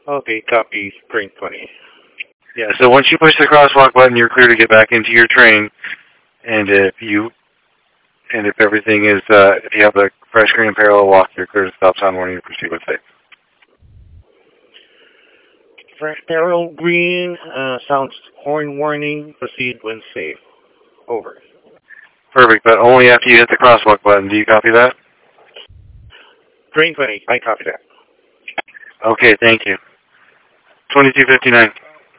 Okay, copy, Spring 20. Yeah, so once you push the crosswalk button, you're clear to get back into your train. And if everything is, if you have the fresh green parallel walk, you're clear to stop sign warning and proceed with safe. Fresh parallel green, sounds horn warning, proceed when safe. Over. Perfect, but only after you hit the crosswalk button. Do you copy that? Train 20, I copy that. Okay, thank you. 2259.